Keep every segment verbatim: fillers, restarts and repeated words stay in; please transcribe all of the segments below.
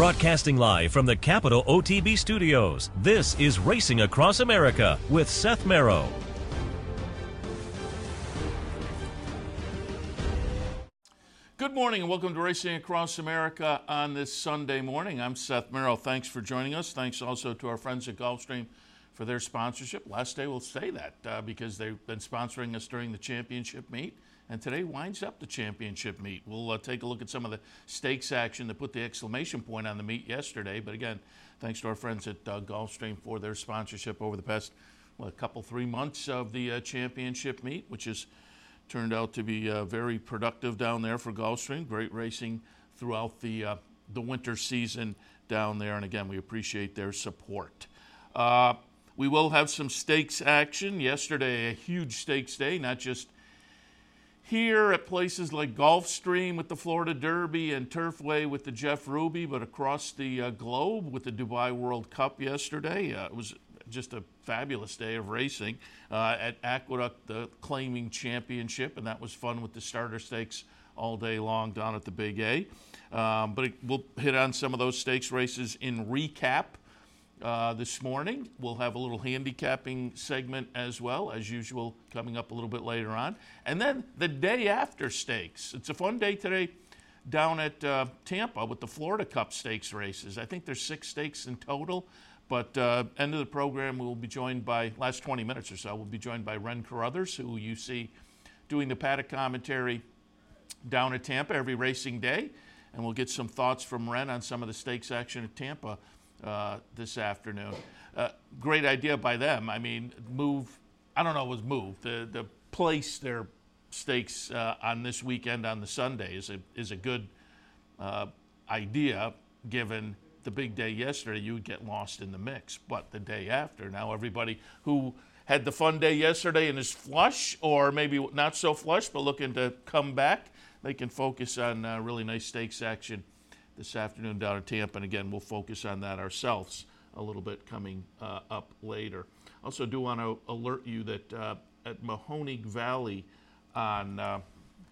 Broadcasting live from the Capital O T B studios, this is Racing Across America with Seth Merrow. Good morning and welcome to Racing Across America on this Sunday morning. I'm Seth Merrow. Thanks for joining us. Thanks also to our friends at Gulfstream for their sponsorship. Last day we'll say that uh, because they've been sponsoring us during the championship meet. And today winds up the championship meet. We'll uh, take a look at some of the stakes action that put the exclamation point on the meet yesterday. But again, thanks to our friends at uh, Gulfstream for their sponsorship over the past well, a couple, three months of the uh, championship meet, which has turned out to be uh, very productive down there for Gulfstream. Great racing throughout the uh, the winter season down there. And again, we appreciate their support. Uh, we will have some stakes action. Yesterday, a huge stakes day, not just here at places like Gulfstream with the Florida Derby and Turfway with the Jeff Ruby, but across the uh, globe with the Dubai World Cup yesterday. Uh, it was just a fabulous day of racing uh, at Aqueduct, the claiming championship, and that was fun with the starter stakes all day long down at the Big A. Um, but it, we'll hit on some of those stakes races in recap. Uh, this morning. We'll have a little handicapping segment as well, as usual, coming up a little bit later on. And then the day after stakes. It's a fun day today down at uh, Tampa with the Florida Cup stakes races. I think there's six stakes in total, but uh, end of the program we'll be joined by, last twenty minutes or so, we'll be joined by Ren Carruthers, who you see doing the paddock commentary down at Tampa every racing day. And we'll get some thoughts from Ren on some of the stakes action at Tampa Uh, this afternoon. Uh, great idea by them. I mean, move, I don't know it was move, the, the place their stakes uh, on this weekend on the Sunday is a, is a good uh, idea given the big day yesterday. You would get lost in the mix. But the day after, now everybody who had the fun day yesterday and is flush or maybe not so flush but looking to come back, they can focus on uh, really nice stakes action this afternoon down in Tampa, and again, we'll focus on that ourselves a little bit coming uh, up later. Also do want to alert you that uh, at Mahoning Valley on uh,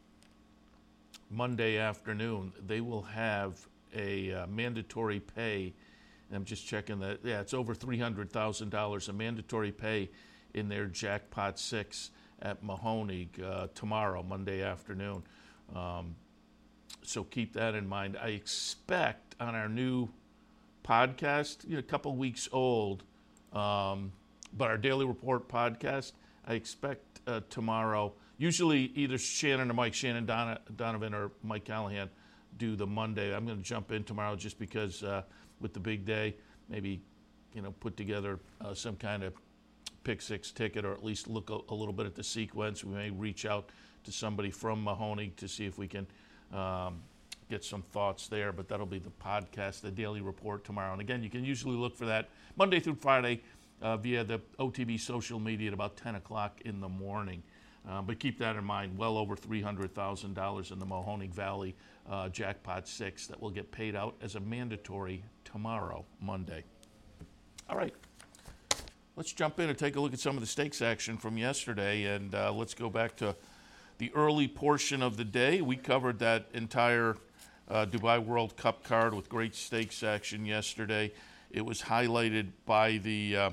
Monday afternoon, they will have a uh, mandatory pay. I'm just checking that. Yeah, it's over three hundred thousand dollars, a mandatory pay in their Jackpot six at Mahoning uh, tomorrow, Monday afternoon. Um, So keep that in mind. I expect on our new podcast, you know, a couple weeks old, um, but our Daily Report podcast, I expect uh, tomorrow, usually either Shannon or Mike, Shannon Don- Donovan or Mike Callahan do the Monday. I'm going to jump in tomorrow just because uh, with the big day, maybe, you know, put together uh, some kind of pick six ticket or at least look a, a little bit at the sequence. We may reach out to somebody from Mahoning to see if we can Um, get some thoughts there, but that'll be the podcast, the Daily Report tomorrow. And again, you can usually look for that Monday through Friday uh, via the O T B social media at about ten o'clock in the morning. Uh, but keep that in mind, well over three hundred thousand dollars in the Mahoning Valley uh, Jackpot six that will get paid out as a mandatory tomorrow, Monday. All right, let's jump in and take a look at some of the stakes action from yesterday, and uh, let's go back to the early portion of the day. We covered that entire uh, Dubai World Cup card with great stakes action yesterday. It was highlighted by the uh,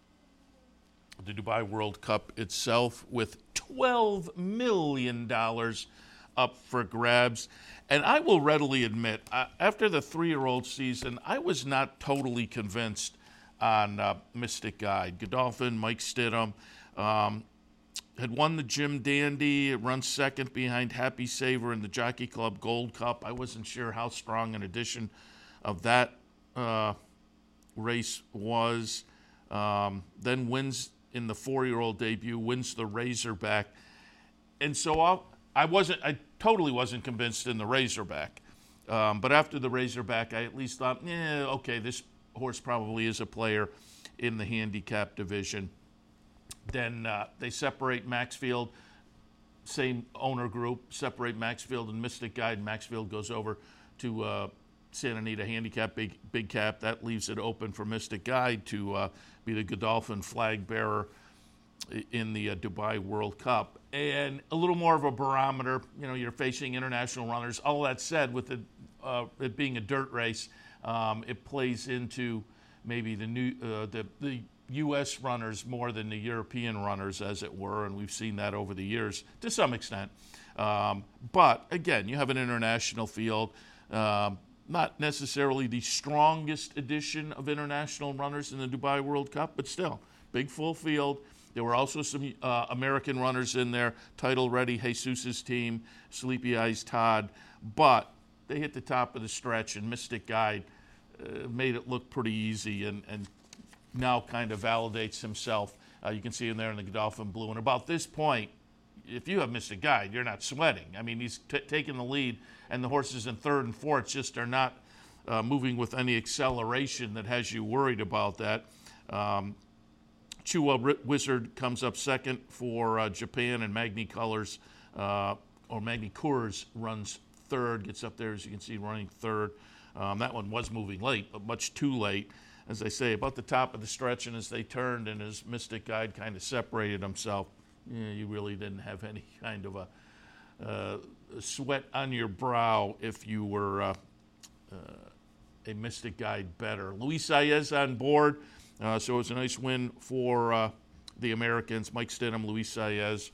the Dubai World Cup itself with twelve million dollars up for grabs. And I will readily admit, uh, after the three-year-old season, I was not totally convinced on uh, Mystic Guide. Godolphin, Mike Stidham, um, had won the Jim Dandy. It runs second behind Happy Saver in the Jockey Club Gold Cup. I wasn't sure how strong an edition of that uh, race was. Um, then wins in the four-year-old debut, wins the Razorback. And so I'll, I wasn't, I totally wasn't convinced in the Razorback. Um, but after the Razorback, I at least thought, yeah, okay, this horse probably is a player in the handicap division. Then uh, they separate Maxfield, same owner group, separate Maxfield and Mystic Guide. Maxfield goes over to uh, Santa Anita Handicap, big, big cap. That leaves it open for Mystic Guide to uh, be the Godolphin flag bearer in the uh, Dubai World Cup. And a little more of a barometer, you know, you're facing international runners. All that said, with it, uh, it being a dirt race, Um, it plays into maybe the new uh, the the U S runners more than the European runners, as it were, and we've seen that over the years to some extent. Um, but again, you have an international field, um, not necessarily the strongest edition of international runners in the Dubai World Cup, but still, big full field. There were also some uh, American runners in there, title-ready Jesus' team, Sleepy Eyes Todd, but they hit the top of the stretch, and Mystic Guide uh, made it look pretty easy and, and now kind of validates himself. Uh, you can see him there in the Godolphin Blue. And about this point, if you have Mystic Guide, you're not sweating. I mean, he's t- taking the lead, and the horses in third and fourth just are not uh, moving with any acceleration that has you worried about that. Um, Chua Wizard comes up second for uh, Japan, and Magni Colors, uh, or Magni Coors runs third, gets up there, as you can see, running third. Um, that one was moving late, but much too late. As I say, about the top of the stretch, and as they turned and as Mystic Guide kind of separated himself, yeah, you really didn't have any kind of a uh, sweat on your brow if you were uh, uh, a Mystic Guide better. Luis Saez on board, uh, so it was a nice win for uh, the Americans. Mike Stidham, Luis Saez,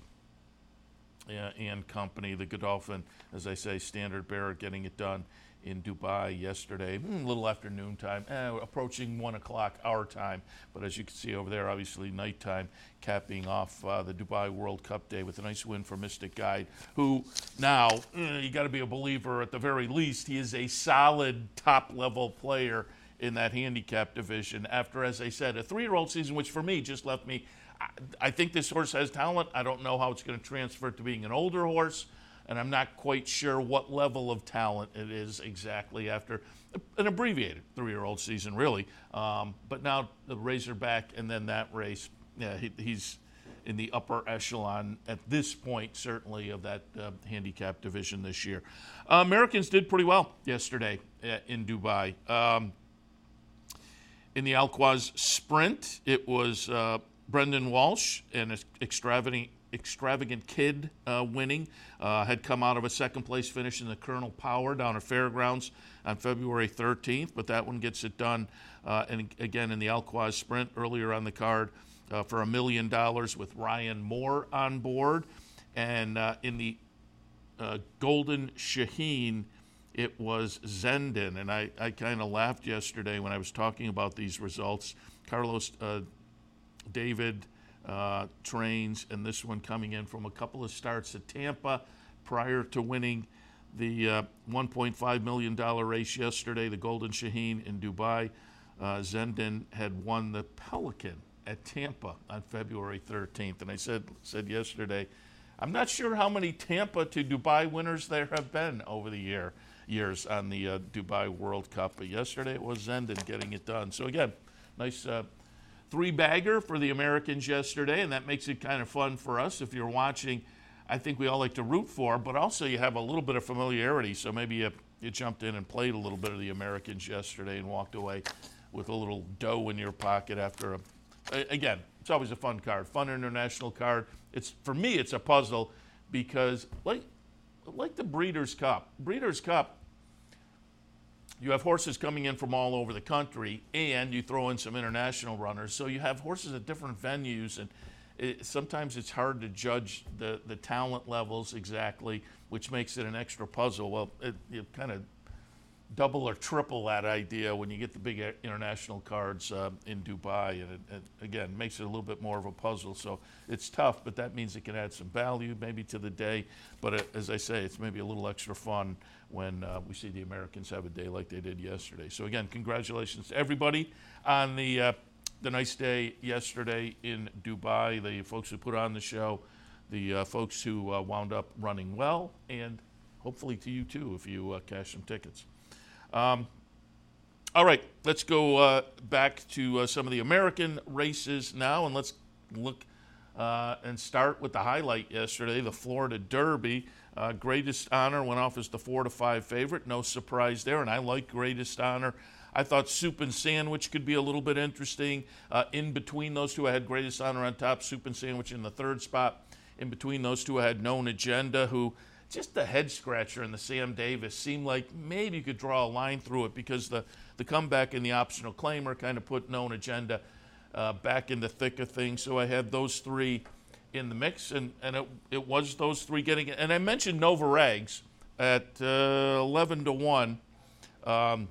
uh, and company. The Godolphin, as I say, Standard Bearer getting it done in Dubai yesterday, a little afternoon time, eh, approaching one o'clock our time. But as you can see over there, obviously nighttime, capping off uh, the Dubai World Cup day with a nice win for Mystic Guide, who now, eh, you got to be a believer at the very least. He is a solid top-level player in that handicap division after, as I said, a three-year-old season, which for me just left me, I, I think this horse has talent. I don't know how it's going to transfer to being an older horse, and I'm not quite sure what level of talent it is exactly after an abbreviated three-year-old season, really. Um, but now the Razorback and then that race, yeah, he, he's in the upper echelon at this point, certainly, of that uh, handicap division this year. Uh, Americans did pretty well yesterday uh, in Dubai. Um, in the Alquaz Sprint, it was uh, Brendan Walsh and extravagant Extravagant Kid uh, winning, uh, had come out of a second-place finish in the Colonel Power down at Fairgrounds on February thirteenth, but that one gets it done, uh, and again in the Alquaz Sprint earlier on the card uh, for a million dollars with Ryan Moore on board. And uh, in the uh, Golden Shaheen, it was Zendin, and I, I kind of laughed yesterday when I was talking about these results. Carlos uh, David Uh, trains, and this one coming in from a couple of starts at Tampa prior to winning the uh, one point five million dollars race yesterday, the Golden Shaheen in Dubai. Uh, Zendin had won the Pelican at Tampa on February thirteenth, and I said said yesterday, I'm not sure how many Tampa to Dubai winners there have been over the year years on the uh, Dubai World Cup, but yesterday it was Zendin getting it done. So again, nice uh, three-bagger for the Americans yesterday, and that makes it kind of fun for us. If you're watching, I think we all like to root for, but also you have a little bit of familiarity, so maybe you, you jumped in and played a little bit of the Americans yesterday and walked away with a little dough in your pocket after a, again, it's always a fun card, fun international card. It's, for me, it's a puzzle because like, like the Breeders' Cup, Breeders' Cup, you have horses coming in from all over the country, and you throw in some international runners. So you have horses at different venues, and it, sometimes it's hard to judge the, the talent levels exactly, which makes it an extra puzzle. Well, it, you kind of double or triple that idea when you get the big international cards uh, in Dubai, and it, it, again, makes it a little bit more of a puzzle. So it's tough, but that means it can add some value maybe to the day. But it, as I say, it's maybe a little extra fun when uh, we see the Americans have a day like they did yesterday. So again, congratulations to everybody on the uh, the nice day yesterday in Dubai, the folks who put on the show, the uh, folks who uh, wound up running well, and hopefully to you too if you uh, cash some tickets. Um, all right, let's go uh, back to uh, some of the American races now, and let's look uh, and start with the highlight yesterday, the Florida Derby. Uh, Greatest Honor went off as the four to five favorite. No surprise there, and I like Greatest Honor. I thought Soup and Sandwich could be a little bit interesting. Uh, in between those two, I had Greatest Honor on top, Soup and Sandwich in the third spot. In between those two, I had Known Agenda, who just the head scratcher in the Sam Davis seemed like maybe you could draw a line through it because the, the comeback in the optional claimer kind of put Known Agenda uh, back in the thick of things. So I had those three in the mix, and, and it, it was those three getting it. And I mentioned Nova Rags at uh, eleven to one. Um,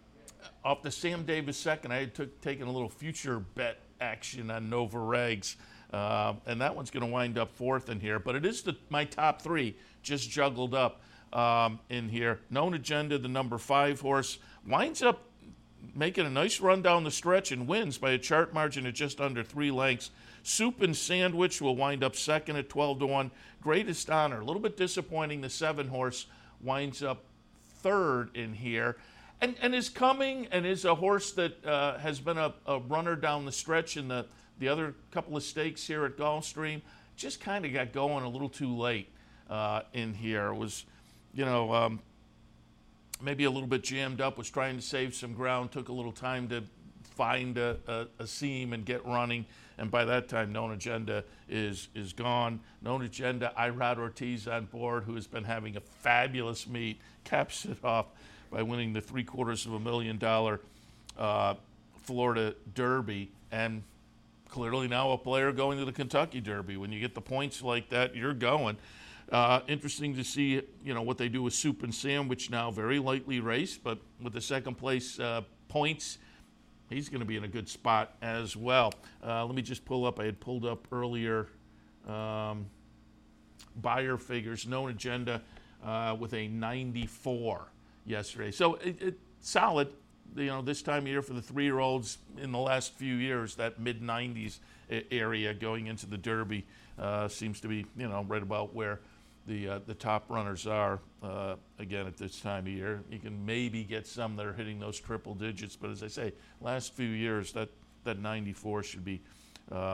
off the Sam Davis second, I had took, taken a little future bet action on Nova Rags. Uh, and that one's going to wind up fourth in here. But it is the, my top three just juggled up um, in here. Known Agenda, the number five horse, winds up making a nice run down the stretch and wins by a chart margin of just under three lengths. Soup and Sandwich will wind up second at twelve to one. Greatest Honor, a little bit disappointing. The seven horse winds up third in here. And, and is coming and is a horse that uh, has been a, a runner down the stretch in the The other couple of stakes here at Gulfstream. Just kind of got going a little too late uh, in here. It was, you know, um, maybe a little bit jammed up, was trying to save some ground, took a little time to find a, a, a seam and get running. And by that time, Known Agenda is is gone. Known Agenda, Irad Ortiz on board, who has been having a fabulous meet, caps it off by winning the three quarters of a million dollar uh, Florida Derby. And clearly now a player going to the Kentucky Derby. When you get the points like that, you're going. Uh, interesting to see, you know, what they do with Soup and Sandwich now. Very lightly raced, but with the second place uh, points, he's going to be in a good spot as well. Uh, let me just pull up. I had pulled up earlier um, buyer figures. Known Agenda uh, with a ninety-four yesterday. So it, it solid. You know, this time of year for the three-year-olds in the last few years, that mid nineties area going into the Derby uh, seems to be, you know, right about where the uh, the top runners are. Uh, again, at this time of year, you can maybe get some that are hitting those triple digits, but as I say, last few years, that that ninety-four should be uh,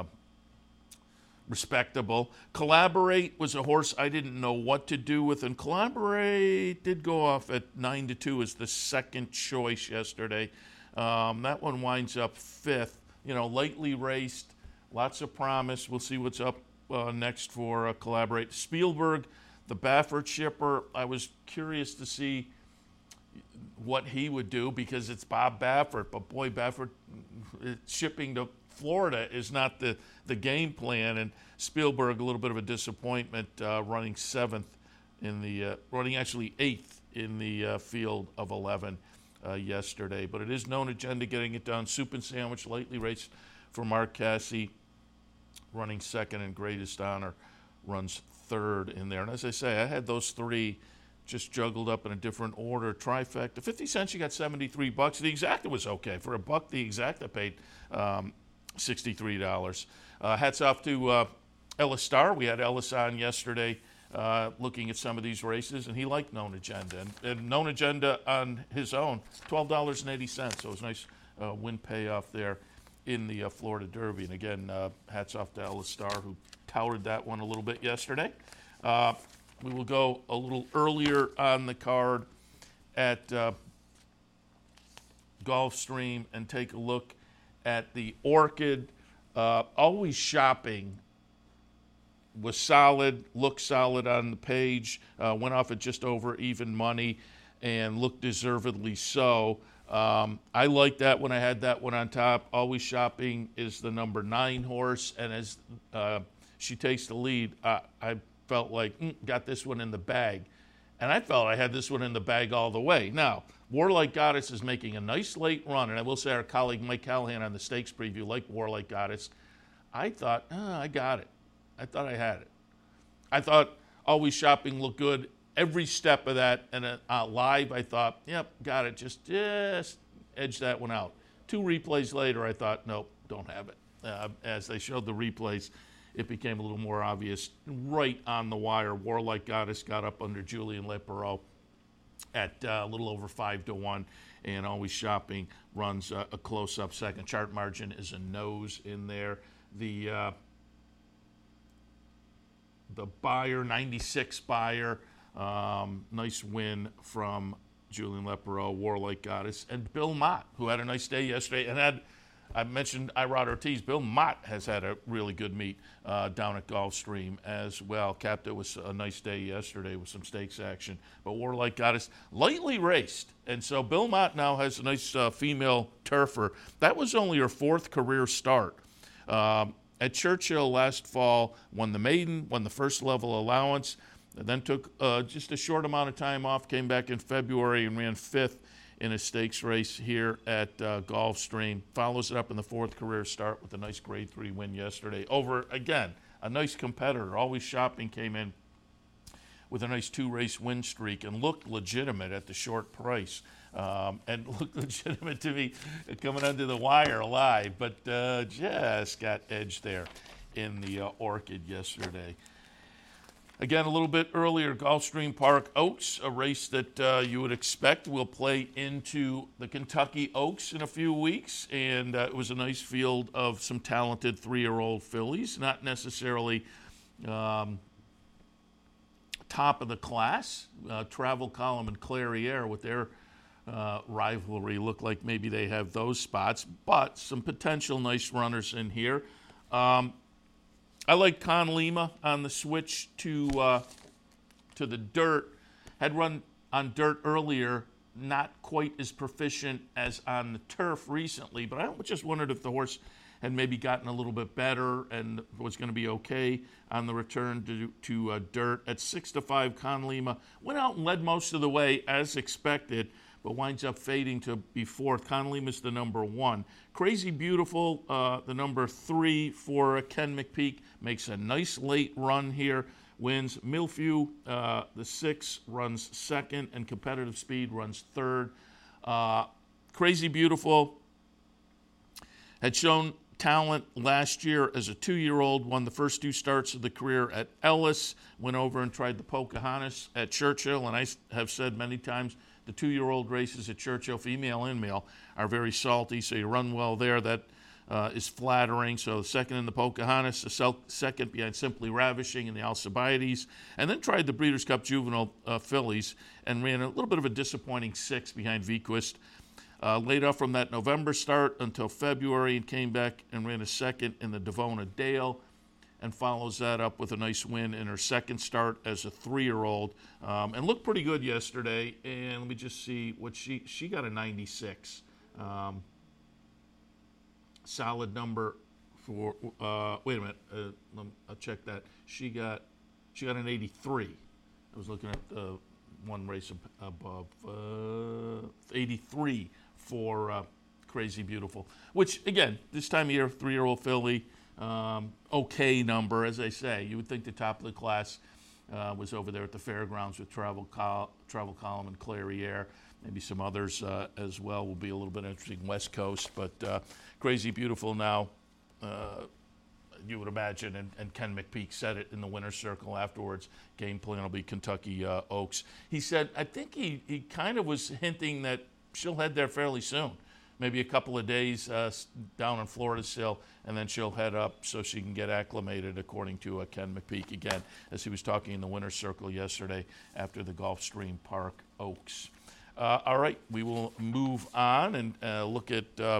respectable. Collaborate was a horse I didn't know what to do with, and Collaborate did go off at nine to two as the second choice yesterday. Um, that one winds up fifth. You know, lightly raced, lots of promise. We'll see what's up uh, next for uh, Collaborate. Spielberg, the Baffert shipper, I was curious to see what he would do because it's Bob Baffert, but boy, Baffert shipping to Florida is not the, the game plan, and Spielberg a little bit of a disappointment, uh, running seventh in the uh, running actually eighth in the uh, field of eleven uh, yesterday. But it is Known Agenda getting it done. Soup and Sandwich lightly raced for Mark Casse, running second, and Greatest Honor runs third in there. And as I say, I had those three just juggled up in a different order. Trifecta, fifty cents, you got seventy-three bucks. The Exacta was okay. For a buck, the Exacta paid um, sixty-three dollars. Uh, hats off to uh, Ellis Starr. We had Ellis on yesterday uh, looking at some of these races, and he liked Known Agenda. And, and Known Agenda on his own, twelve dollars and eighty cents. So it was a nice uh, win payoff there in the uh, Florida Derby. And again, uh, hats off to Ellis Starr, who touted that one a little bit yesterday. Uh, we will go a little earlier on the card at uh, Gulfstream and take a look at the Orchid. Uh, Always Shopping was solid, looked solid on the page, uh, went off at just over even money and looked deservedly so. Um, I like that when I had that one on top. Always Shopping is the number nine horse, and as uh, she takes the lead, I, I felt like, mm, got this one in the bag. And I felt I had this one in the bag all the way. Now, Warlike Goddess is making a nice late run, and I will say our colleague Mike Callahan on the stakes preview liked Warlike Goddess. I thought, oh, I got it. I thought I had it. I thought Always Shopping looked good every step of that, and uh, live I thought, yep, got it. Just, just edge that one out. Two replays later, I thought, nope, don't have it. Uh, as they showed the replays, it became a little more obvious. Right on the wire, Warlike Goddess got up under Julien Leparoux at uh, a little over five to one, and Always Shopping runs uh, a close-up second. Chart margin is a nose in there. The uh, the buyer, ninety-six buyer, um, nice win from Julien Leparoux, Warlike Goddess, and Bill Mott, who had a nice day yesterday and had I mentioned Irod Ortiz. Bill Mott has had a really good meet uh, down at Gulfstream as well. Capped it was a nice day yesterday with some stakes action. But Warlike Goddess lightly raced. And so Bill Mott now has a nice uh, female turfer. That was only her fourth career start. Um, at Churchill last fall, won the maiden, won the first level allowance, and then took uh, just a short amount of time off, came back in February and ran fifth in a stakes race here at uh, Gulfstream. Follows it up in the fourth career start with a nice grade three win yesterday over, again, a nice competitor. Always Shopping came in with a nice two-race win streak and looked legitimate at the short price. Um, and looked legitimate to me coming under the wire live, but uh, just got edged there in the uh, Orchid yesterday. Again, a little bit earlier, Gulfstream Park Oaks, a race that uh, you would expect will play into the Kentucky Oaks in a few weeks. And uh, it was a nice field of some talented three-year-old fillies, not necessarily um, top of the class. Uh, Travel Column and Clairiere with their uh, rivalry look like maybe they have those spots, but some potential nice runners in here. Um, I like Con Lima on the switch to uh, to the dirt. Had run on dirt earlier, not quite as proficient as on the turf recently, but I just wondered if the horse had maybe gotten a little bit better and was going to be okay on the return to, to uh, dirt. At six to five, Con Lima went out and led most of the way as expected, but winds up fading to be fourth. Con Lima's the number one. Crazy Beautiful, uh, the number three for Ken McPeak, makes a nice late run here, wins. Milfew, uh, the six, runs second, and Competitive Speed runs third. Uh, Crazy Beautiful had shown talent last year as a two-year-old, won the first two starts of the career at Ellis, went over and tried the Pocahontas at Churchill, and I have said many times the two-year-old races at Churchill, female and male, are very salty, so you run well there. That uh, is flattering. So second in the Pocahontas, the sel- second behind Simply Ravishing in the Alcibiades, and then tried the Breeders' Cup Juvenile uh, fillies and ran a little bit of a disappointing six behind Vequist. Uh, laid off from that November start until February and came back and ran a second in the Devona Dale, and follows that up with a nice win in her second start as a three-year-old, um, and looked pretty good yesterday. And let me just see what she she got a ninety-six, um, solid number for. Uh, wait a minute, uh, let me, I'll check that. She got she got an eighty-three. I was looking at the one race above uh, eighty-three for uh, Crazy Beautiful, which again this time of year, three-year-old filly. Um, okay number, as I say. You would think the top of the class uh, was over there at the fairgrounds with Travel Col- Travel Column and Clairiere. Maybe some others uh, as well will be a little bit interesting, West Coast. But uh, Crazy Beautiful now, uh, you would imagine, and, and Ken McPeak said it in the winner's circle afterwards, game plan will be Kentucky uh, Oaks. He said, I think he, he kind of was hinting that she'll head there fairly soon. Maybe a couple of days uh, down in Florida still, and then she'll head up so she can get acclimated, according to uh, Ken McPeak, again, as he was talking in the winner's circle yesterday after the Gulfstream Park Oaks. Uh, all right, we will move on and uh, look at uh,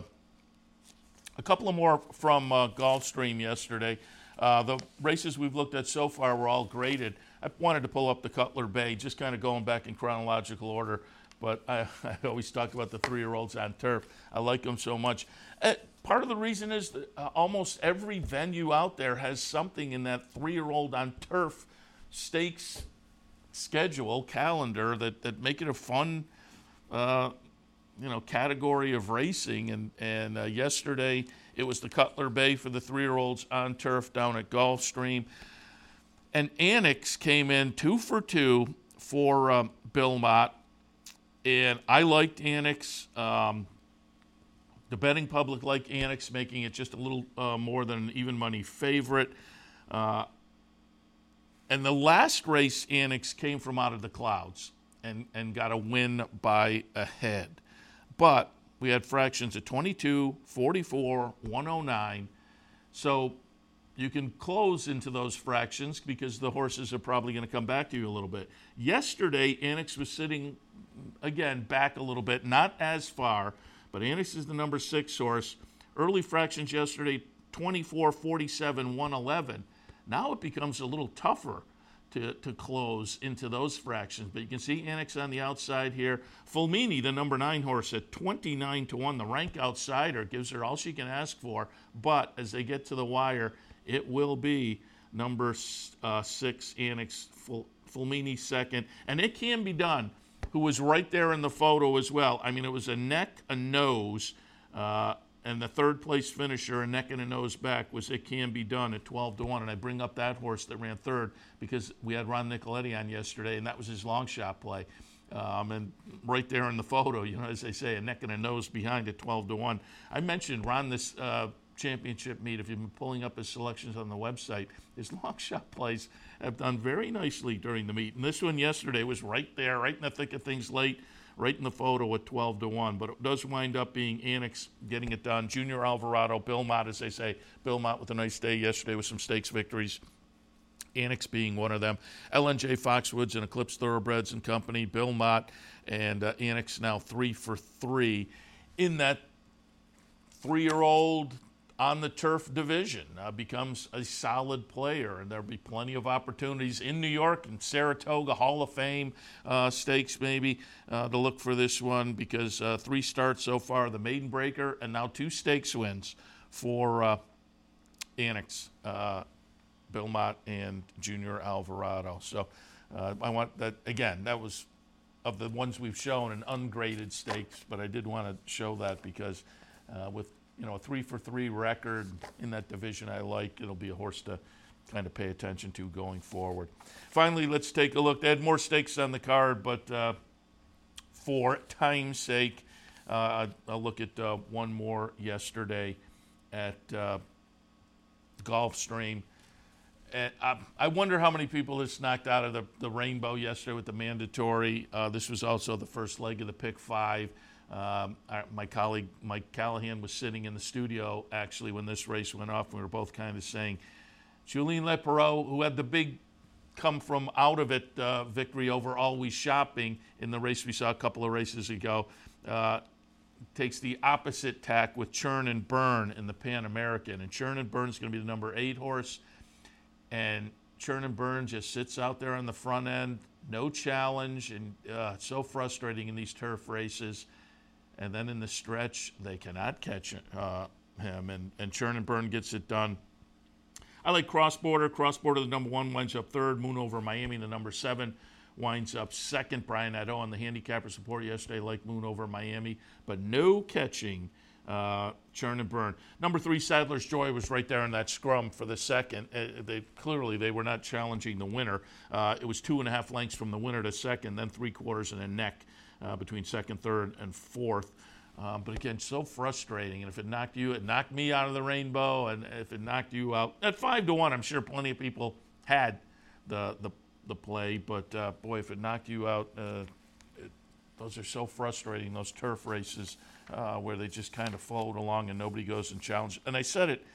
a couple of more from uh, Gulfstream yesterday. Uh, the races we've looked at so far were all graded. I wanted to pull up the Cutler Bay, just kind of going back in chronological order. But I, I always talk about the three-year-olds on turf. I like them so much. Uh, part of the reason is that uh, almost every venue out there has something in that three-year-old on turf stakes schedule, calendar, that, that make it a fun, uh, you know, category of racing. And, and uh, yesterday it was the Cutler Bay for the three-year-olds on turf down at Gulfstream. And Annex came in two for two for um, Bill Mott. And I liked Annex. Um, the betting public liked Annex, making it just a little uh, more than an even money favorite. Uh, and the last race, Annex came from out of the clouds and, and got a win by a head. But we had fractions at twenty-two, forty-four, one oh nine. So you can close into those fractions because the horses are probably going to come back to you a little bit. Yesterday, Annex was sitting, again, back a little bit, not as far, but Annex is the number six horse. Early fractions yesterday, twenty-four, forty-seven, one eleven. Now it becomes a little tougher to, to close into those fractions. But you can see Annex on the outside here. Fulmini, the number nine horse, at twenty-nine to one. The rank outsider gives her all she can ask for. But as they get to the wire, it will be number uh, six, Annex Ful- Fulmini second. And it can be done, who was right there in the photo as well. I mean, it was a neck, a nose, uh, and the third place finisher, a neck and a nose back, was It Can Be Done at twelve to one. And I bring up that horse that ran third because we had Ron Nicoletti on yesterday, and that was his long shot play. Um, and right there in the photo, you know, as they say, a neck and a nose behind at twelve to one. I mentioned Ron this uh, championship meet. If you've been pulling up his selections on the website, his long shot plays have done very nicely during the meet. And this one yesterday was right there, right in the thick of things late, right in the photo at twelve to one. But it does wind up being Annex getting it done. Junior Alvarado, Bill Mott, as they say. Bill Mott with a nice day yesterday with some stakes victories. Annex being one of them. L N J Foxwoods and Eclipse Thoroughbreds and Company, Bill Mott, and uh, Annex now three for three in that three-year-old on the turf division. Uh, becomes a solid player, and there'll be plenty of opportunities in New York and Saratoga Hall of Fame uh, stakes maybe uh, to look for this one, because uh, three starts so far, the Maiden Breaker, and now two stakes wins for uh, Annex. Uh, Bill Mott and Junior Alvarado. So uh, I want that, again, that was of the ones we've shown an ungraded stakes, but I did want to show that because uh, with, you know, a three for three record in that division I like, it'll be a horse to kind of pay attention to going forward. Finally, let's take a look. They had more stakes on the card, but uh, for time's sake, uh, I'll look at uh, one more yesterday at uh, Gulfstream. And I, I wonder how many people this knocked out of the, the rainbow yesterday with the mandatory. Uh, this was also the first leg of the pick five. Um, our, my colleague Mike Callahan was sitting in the studio actually when this race went off. We were both kind of saying, Julien Leperot, who had the big come from out of it uh, victory over Always Shopping in the race we saw a couple of races ago, uh, takes the opposite tack with Churn and Burn in the Pan American. And Churn and Burn is going to be the number eight horse. And Churn and Burn just sits out there on the front end, no challenge, and uh, it's so frustrating in these turf races. And then in the stretch, they cannot catch uh, him, and, and Churn and Burn gets it done. I like Cross Border. Cross Border, the number one, winds up third. Moon Over Miami, the number seven, winds up second. Brian Nadeau on the handicapper support yesterday liked Moon Over Miami, but no catching Uh, Churn and Burn. Number three, Sadler's Joy, was right there in that scrum for the second. Uh, they clearly they were not challenging the winner. Uh, it was two and a half lengths from the winner to second, then three quarters and a neck uh, between second, third, and fourth. Um, but again, so frustrating. And if it knocked you, it knocked me out of the rainbow. And if it knocked you out at five to one, I'm sure plenty of people had the the, the play. But uh, boy, if it knocked you out, uh, it, those are so frustrating. Those turf races. Uh, where they just kind of float along and nobody goes and challenges. And I said it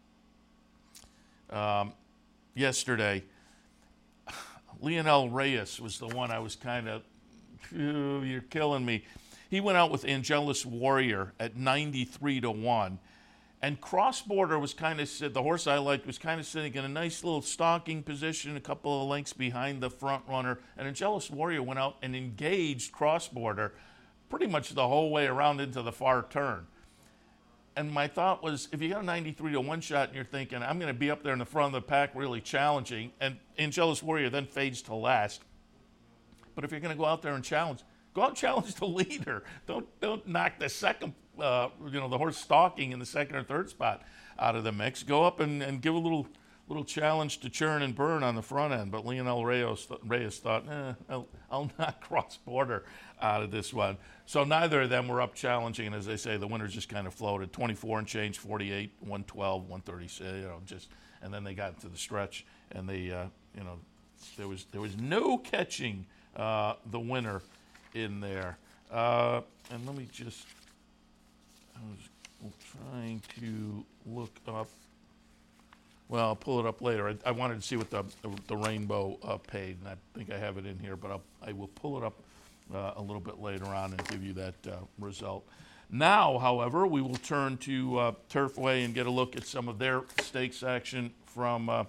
um, yesterday. Lionel Reyes was the one I was kind of, you're killing me. He went out with Angelus Warrior at ninety-three to one. And Cross Border was kind of, the horse I liked was kind of sitting in a nice little stalking position, a couple of lengths behind the front runner. And Angelus Warrior went out and engaged Cross Border pretty much the whole way around into the far turn. And my thought was, if you got a ninety-three to one shot and you're thinking, I'm going to be up there in the front of the pack really challenging, and Angelus Warrior then fades to last. But if you're going to go out there and challenge, go out and challenge the leader. Don't don't knock the second, uh, you know, the horse stalking in the second or third spot out of the mix. Go up and, and give a little little challenge to Churn and Burn on the front end. But Lionel Reyes, Reyes thought, eh, I'll, I'll knock Cross Border out of this one. So neither of them were up challenging, and as they say, the winners just kind of floated. twenty-four and change, forty-eight, one twelve, one thirty-six, you know, just, and then they got into the stretch, and they, uh, you know, there was there was no catching uh, the winner in there. Uh, and let me just, I was trying to look up. Well, I'll pull it up later. I, I wanted to see what the the rainbow uh, paid, and I think I have it in here, but I'll, I will pull it up uh, a little bit later on and give you that uh, result. Now, however, we will turn to uh, Turfway and get a look at some of their stakes action from uh,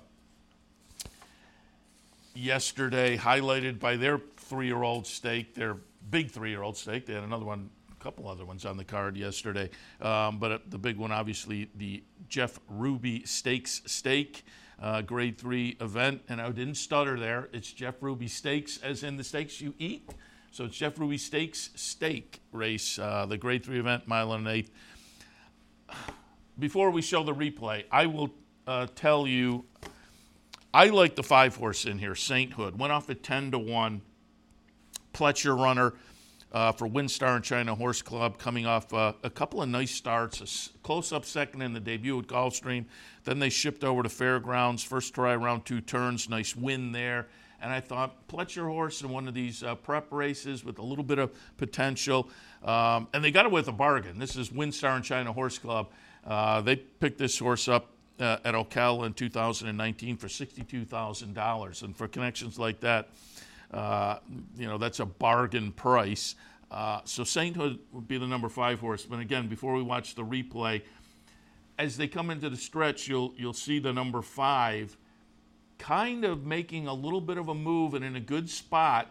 yesterday, highlighted by their three-year-old stake, their big three-year-old stake. They had another one, a couple other ones on the card yesterday. Um, but uh, the big one, obviously, the Jeff Ruby Stakes stake, uh, grade three event. And I didn't stutter there. It's Jeff Ruby Stakes, as in the steaks you eat. So it's Jeff Ruby Stakes Stake race, uh, the grade three event, mile and an eighth. Before we show the replay, I will uh, tell you, I like the five horse in here, Sainthood. Went off at ten to one. Pletcher runner uh, for Windstar and China Horse Club, coming off uh, a couple of nice starts, a s- close-up second in the debut at Gulfstream. Then they shipped over to Fairgrounds. First try around two turns, nice win there. And I thought, Pletcher horse in one of these uh, prep races with a little bit of potential. Um, and they got it with a bargain. This is Windstar and China Horse Club. Uh, they picked this horse up uh, at Ocala in two thousand nineteen for sixty-two thousand dollars. And for connections like that, uh, you know, that's a bargain price. Uh, so Sainthood would be the number five horse. But again, before we watch the replay, as they come into the stretch, you'll you'll see the number five kind of making a little bit of a move and in a good spot.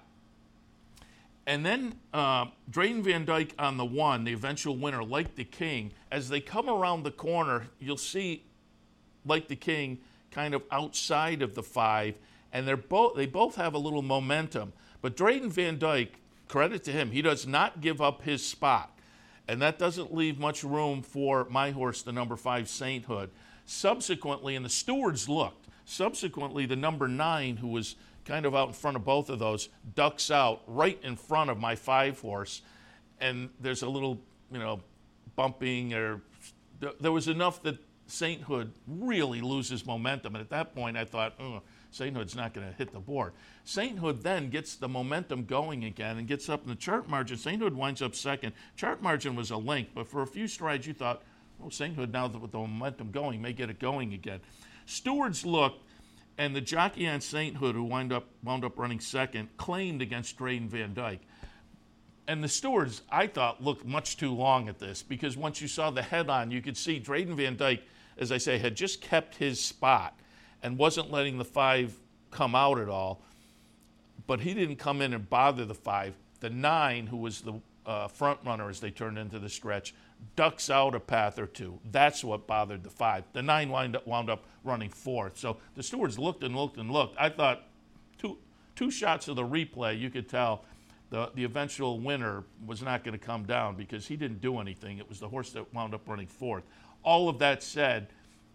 And then uh, Drayden Van Dyke on the one, the eventual winner, Like the King. As they come around the corner, you'll see Like the King kind of outside of the five, and they're both they both have a little momentum. But Drayden Van Dyke, credit to him, he does not give up his spot. And that doesn't leave much room for my horse, the number five, Sainthood. Subsequently, and the stewards looked, Subsequently, the number nine, who was kind of out in front of both of those, ducks out right in front of my five horse. And there's a little, you know, bumping, or there was enough that Sainthood really loses momentum. And at that point, I thought, oh, Sainthood's not going to hit the board. Sainthood then gets the momentum going again and gets up in the chart margin. Sainthood winds up second. Chart margin was a length, but for a few strides, you thought, well, Sainthood, now with the momentum going, may get it going again. Stewards looked, and the jockey on Sainthood, who wound up wound up running second, claimed against Drayden Van Dyke. And the stewards, I thought, looked much too long at this, because once you saw the head-on, you could see Drayden Van Dyke, as I say, had just kept his spot and wasn't letting the five come out at all. But he didn't come in and bother the five. The nine, who was the uh, front runner as they turned into the stretch, ducks out a path or two. That's what bothered the five. The nine wound up, wound up running fourth. So the stewards looked and looked and looked. I thought two two shots of the replay, you could tell the, the eventual winner was not going to come down because he didn't do anything. It was the horse that wound up running fourth. All of that said,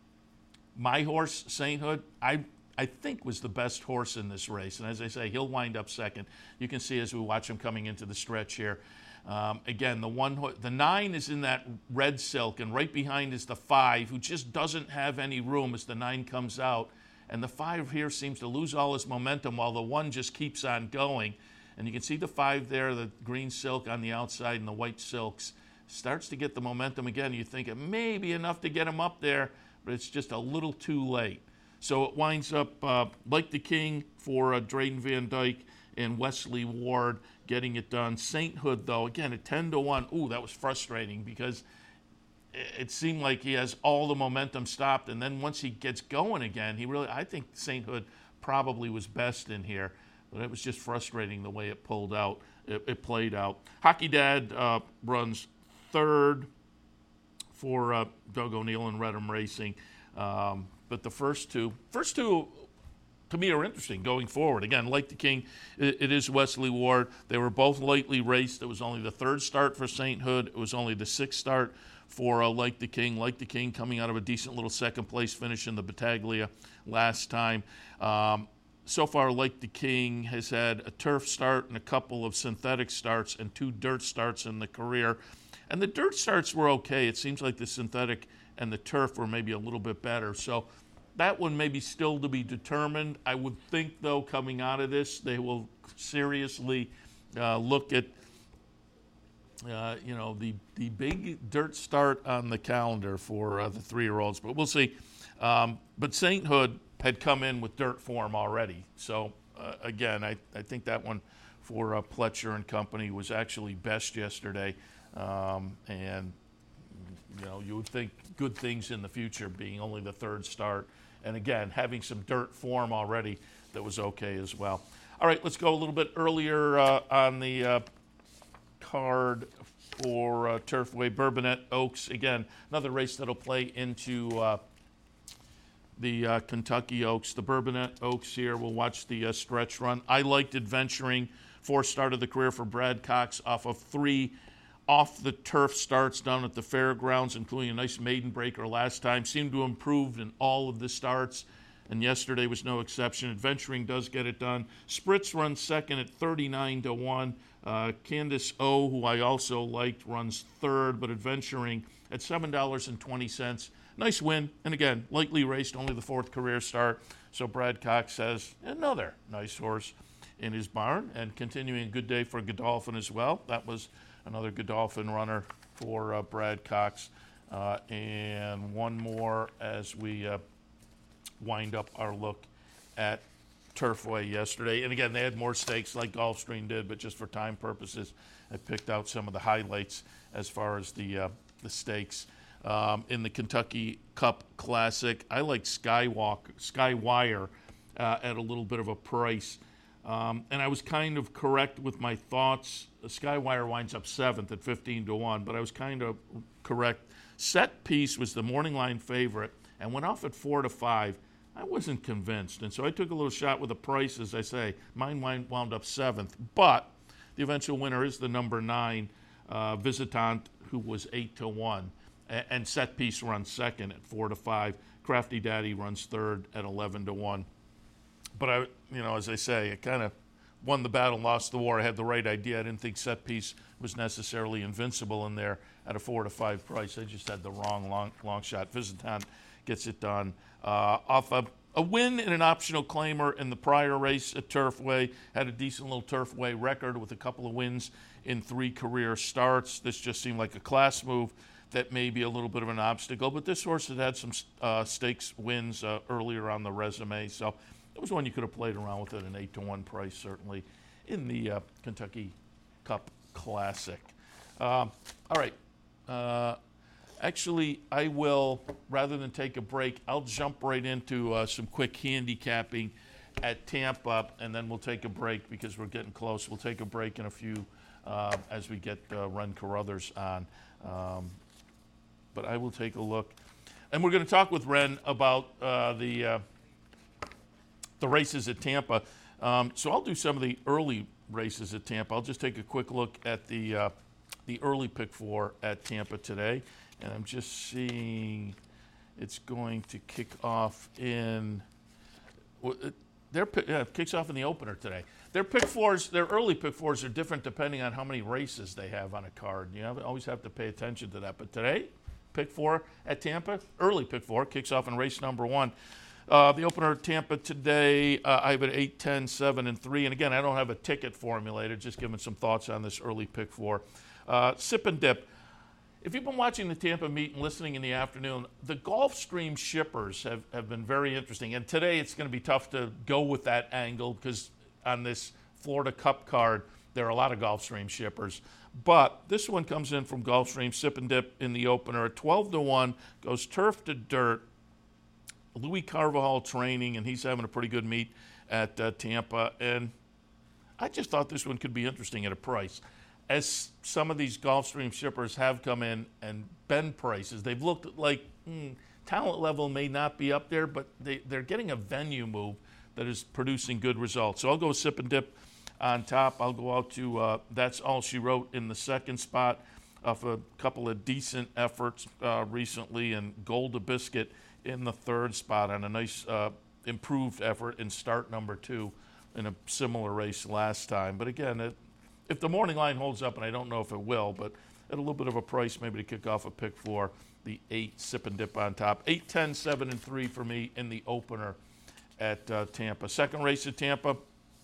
my horse, Sainthood, I I think was the best horse in this race. And as I say, he'll wind up second. You can see as we watch him coming into the stretch here. Um, again, the one, the nine is in that red silk, and right behind is the five, who just doesn't have any room as the nine comes out. And the five here seems to lose all his momentum while the one just keeps on going. And you can see the five there, the green silk on the outside and the white silks. Starts to get the momentum again. You think it may be enough to get him up there, but it's just a little too late. So it winds up uh, Like the King for uh, Drayden Van Dyke and Wesley Ward getting it done. Sainthood, though, again, at ten to one. Ooh, that was frustrating because it seemed like he has all the momentum stopped, and then once he gets going again, he really, I think Sainthood probably was best in here, but it was just frustrating the way it pulled out, it, it played out. Hockey Dad uh, runs third for uh, Doug O'Neill and Redham Racing, um, but the first two, first two, to me, are interesting going forward. Again, Like the King, it, it is Wesley Ward. They were both lightly raced. It was only the third start for Sainthood. It was only the sixth start for uh, Like the King. Like the King coming out of a decent little second place finish in the Battaglia last time. Um, so far, Like the King has had a turf start and a couple of synthetic starts and two dirt starts in the career. And the dirt starts were okay. It seems like the synthetic and the turf were maybe a little bit better. So that one may be still to be determined. I would think, though, coming out of this, they will seriously uh, look at, uh, you know, the, the big dirt start on the calendar for uh, the three-year-olds. But we'll see. Um, but Sainthood had come in with dirt form already. So, uh, again, I, I think that one for uh, Pletcher and company was actually best yesterday. Um, and, you know, you would think good things in the future, being only the third start. And again, having some dirt form already that was okay as well. All right, let's go a little bit earlier uh, on the uh, card for uh, Turfway. Bourbonnais Oaks, again, another race that'll play into uh, the uh, Kentucky Oaks. The Bourbonnais Oaks here, we'll watch the uh, stretch run. I liked Adventuring, fourth start of the career for Brad Cox off of three off-the-turf starts down at the fairgrounds, including a nice maiden breaker last time. Seemed to have improved in all of the starts, and yesterday was no exception. Adventuring does get it done. Spritz runs second at thirty-nine to one. Uh, Candace O, who I also liked, runs third, but Adventuring at seven dollars and twenty cents. Nice win, and again, lightly raced, only the fourth career start. So Brad Cox has another nice horse in his barn, and continuing a good day for Godolphin as well. That was another Godolphin runner for uh, Brad Cox. Uh, and one more as we uh, wind up our look at Turfway yesterday. And again, they had more stakes like Gulfstream did, but just for time purposes, I picked out some of the highlights as far as the uh, the stakes. Um, in the Kentucky Cup Classic, I like Skywalk, Skywire uh, at a little bit of a price. Um, and I was kind of correct with my thoughts. Skywire winds up seventh at fifteen to one, but I was kind of correct. Set Piece was the morning line favorite and went off at four to five. I wasn't convinced, and so I took a little shot with the price, as I say. Mine wound up seventh, but the eventual winner is the number nine, uh, Visitant, who was eight to one. A- and Set Piece runs second at four to five. Crafty Daddy runs third at eleven to one. But I, you know, as I say, I kind of won the battle, lost the war. I had the right idea. I didn't think Set Piece was necessarily invincible in there at a four to five price. I just had the wrong long long shot. Visitant gets it done uh, off a, a win in an optional claimer in the prior race at Turfway. Had a decent little Turfway record with a couple of wins in three career starts. This just seemed like a class move that may be a little bit of an obstacle. But this horse had had some uh, stakes wins uh, earlier on the resume, so it was one you could have played around with at an eight to one price, certainly, in the uh, Kentucky Cup Classic. Um, all right. Uh, actually, I will, rather than take a break, I'll jump right into uh, some quick handicapping at Tampa, and then we'll take a break because we're getting close. We'll take a break in a few uh, as we get uh, Ren Carruthers on. Um, but I will take a look. And we're going to talk with Ren about uh, the... Uh, the races at Tampa. Um, so I'll do some of the early races at Tampa. I'll just take a quick look at the uh, the early pick four at Tampa today. And I'm just seeing it's going to kick off in, well, it, their yeah, it kicks off in the opener today. Their pick fours, their early pick fours are different depending on how many races they have on a card. You have, always have to pay attention to that. But today, pick four at Tampa, early pick four, kicks off in race number one. Uh, the opener at Tampa today, uh, I have it eight, ten, seven, and three. And again, I don't have a ticket formulated, just giving some thoughts on this early pick four. Uh, sip and dip. If you've been watching the Tampa meet and listening in the afternoon, the Gulfstream shippers have, have been very interesting. And today it's going to be tough to go with that angle because on this Florida Cup card, there are a lot of Gulfstream shippers. But this one comes in from Gulfstream, sip and dip in the opener at twelve to one, goes turf to dirt. Louis Carvajal training, and he's having a pretty good meet at uh, Tampa. And I just thought this one could be interesting at a price. As some of these Gulfstream shippers have come in and been prices, they've looked like hmm, talent level may not be up there, but they, they're getting a venue move that is producing good results. So I'll go sip and dip on top. I'll go out to uh, That's All She Wrote in the second spot off a couple of decent efforts uh, recently, and Gold a Biscuit in the third spot on a nice uh, improved effort in start number two in a similar race last time. But again, it, if the morning line holds up, and I don't know if it will, but at a little bit of a price maybe to kick off a pick four, the eight sip and dip on top. eight, ten, seven, and three for me in the opener at uh, Tampa. Second race at Tampa,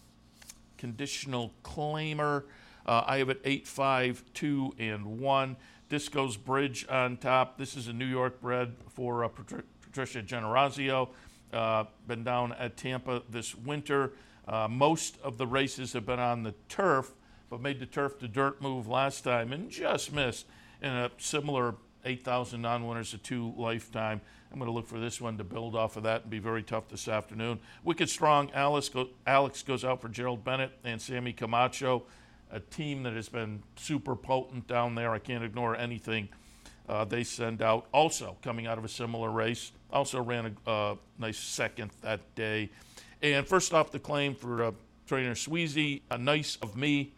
conditional claimer. Uh, I have it eight, five, two, and one. Disco's Bridge on top. This is a New York bred for uh, Patri- Patricia Generazio. Uh, been down at Tampa this winter. Uh, most of the races have been on the turf, but made the turf to dirt move last time and just missed in a similar eight thousand non-winners to two lifetime. I'm going to look for this one to build off of that and be very tough this afternoon. Wicked Strong Alex, go, Alex goes out for Gerald Bennett and Sammy Camacho, a team that has been super potent down there. I can't ignore anything uh, they send out. Also coming out of a similar race, also ran a uh, nice second that day. And first off the claim for uh, trainer Sweezy, a nice of me.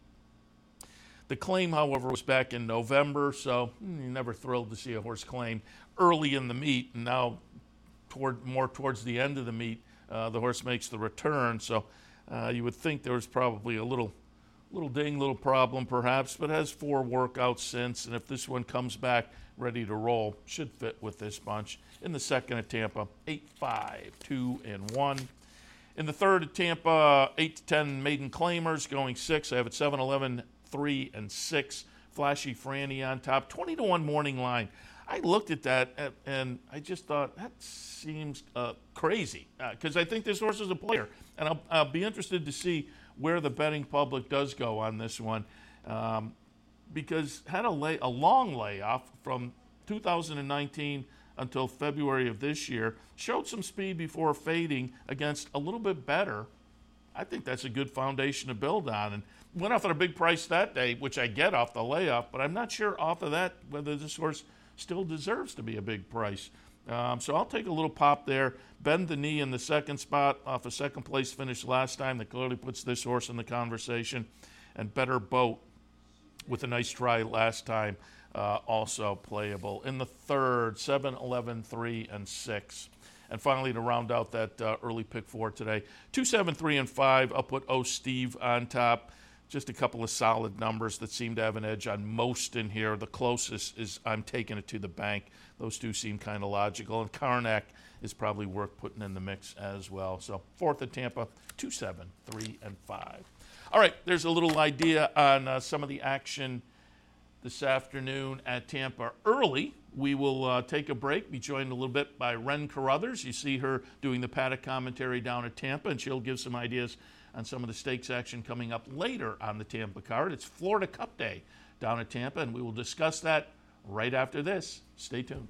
The claim, however, was back in November, so mm, you're never thrilled to see a horse claim early in the meet, and now toward more towards the end of the meet, uh, the horse makes the return. So uh, you would think there was probably a little, little ding, little problem perhaps, but has four workouts since, and if this one comes back ready to roll, should fit with this bunch. In the second at Tampa, eight, five, two, and one. In the third at Tampa, eight to ten maiden claimers, going six. I have it seven, eleven, three, and six. Flashy Franny on top, twenty to one morning line. I looked at that and I just thought that seems uh, crazy because uh, I think this horse is a player, and I'll, I'll be interested to see where the betting public does go on this one um, because had a lay a long layoff from two thousand nineteen until February of this year, showed some speed before fading against a little bit better. I think that's a good foundation to build on, and went off at a big price that day, which I get off the layoff, but I'm not sure off of that whether this horse still deserves to be a big price. Um, so I'll take a little pop there. Bend the knee in the second spot off a second place finish last time. That clearly puts this horse in the conversation. And Better Boat with a nice try last time, uh, also playable. In the third, seven, eleven, three, and six. And finally, to round out that uh, early pick four today, two, seven, three, and five. I'll put Oh Steve on top. Just a couple of solid numbers that seem to have an edge on most in here. The closest is I'm taking it to the bank. Those two seem kind of logical. And Karnak is probably worth putting in the mix as well. So fourth at Tampa, two, seven, three, and five. All right, there's a little idea on uh, some of the action this afternoon at Tampa early. We will uh, take a break, be joined a little bit by Ren Carruthers. You see her doing the paddock commentary down at Tampa, and she'll give some ideas on some of the stakes action coming up later on the Tampa card. It's Florida Cup Day down at Tampa, and we will discuss that right after this. Stay tuned.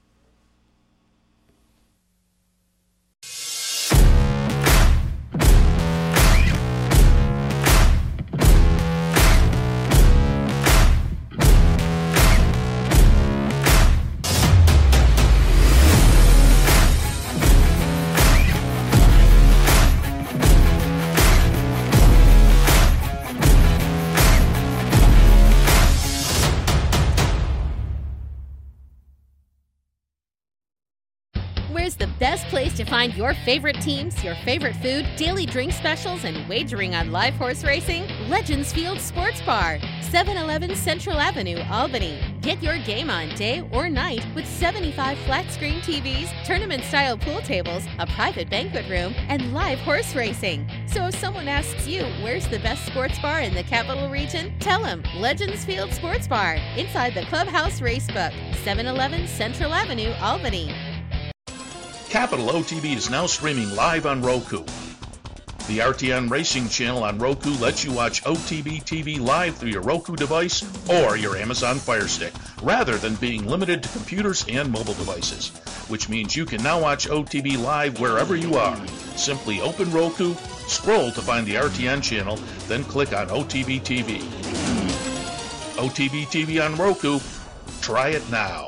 Best place to find your favorite teams, your favorite food, daily drink specials, and wagering on live horse racing? Legends Field Sports Bar, seven eleven Central Avenue, Albany. Get your game on day or night with seventy-five flat-screen T Vs, tournament-style pool tables, a private banquet room, and live horse racing. So if someone asks you, where's the best sports bar in the capital region? Tell them Legends Field Sports Bar, inside the Clubhouse Racebook, seven eleven Central Avenue, Albany. Capital O T B is now streaming live on Roku. The R T N Racing channel on Roku lets you watch O T B T V live through your Roku device or your Amazon Fire Stick, rather than being limited to computers and mobile devices, which means you can now watch O T B live wherever you are. Simply open Roku, scroll to find the R T N channel, then click on O T B T V. O T B T V on Roku. Try it now.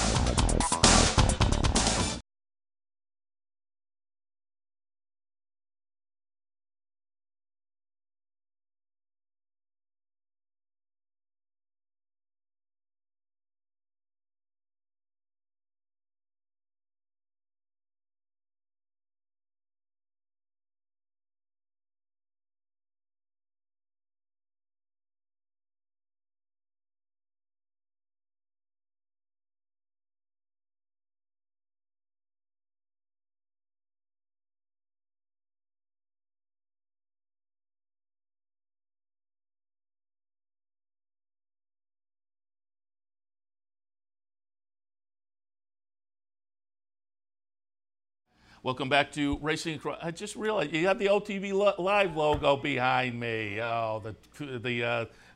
Welcome back to Racing Across. I just realized you got the O T B Live logo behind me. Oh, the the uh,